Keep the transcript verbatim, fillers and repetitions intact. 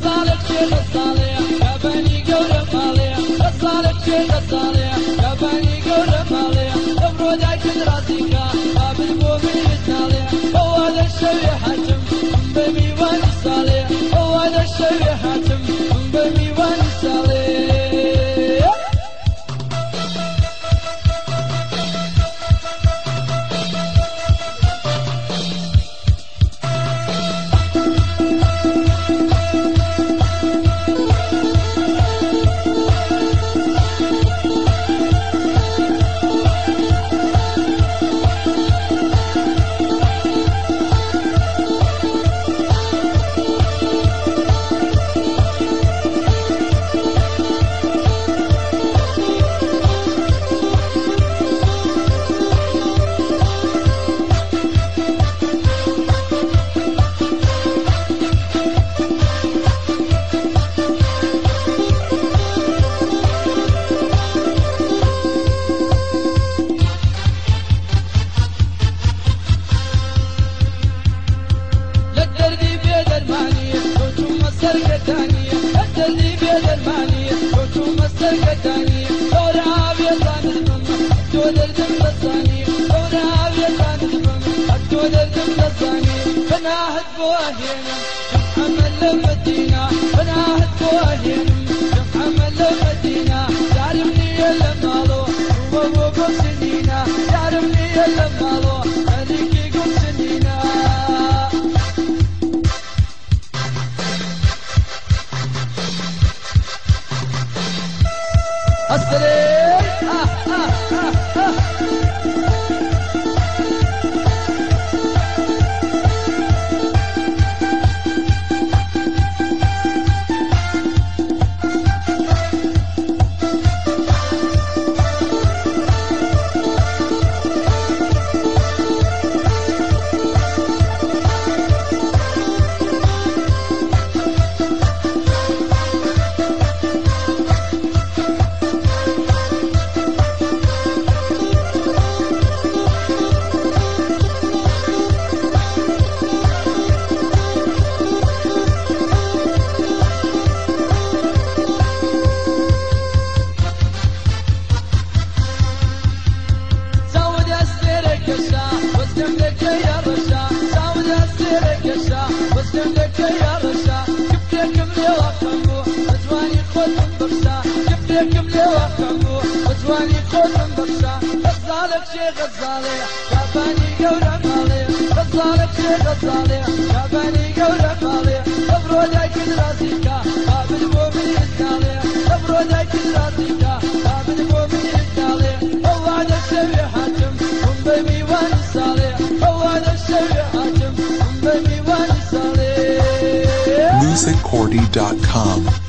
غزالك شي غزالي يا بني قولة مالي غزالك شي غزالي يا بني قولة مالي دبرو دايك راسيكا باب المؤمن يتنالي هو هذا الشوي حاتم بميوان الصالي هو هذا الشوي حاتم بميوان الصالي بناهد بوهينا محمد المدينة بناهد بوهينا محمد المدينة تعرفني يا مالو وابو سنينا تعرفني يا مالو هذيك يقول سنينا السلام آه آه آه آه غزالك شي غزالي يا بني قولة مالي غزالك شي غزالي يا بني قولة مالي دبرو دايك راسيكا باب المؤمن يتنالي دبرو دايك راسيكا باب المؤمن يتنالي هو هذا الشوي حاتم هم بميوان الصالي هو هذا الشوي حاتم هم بميوان الصالي music cordy dot com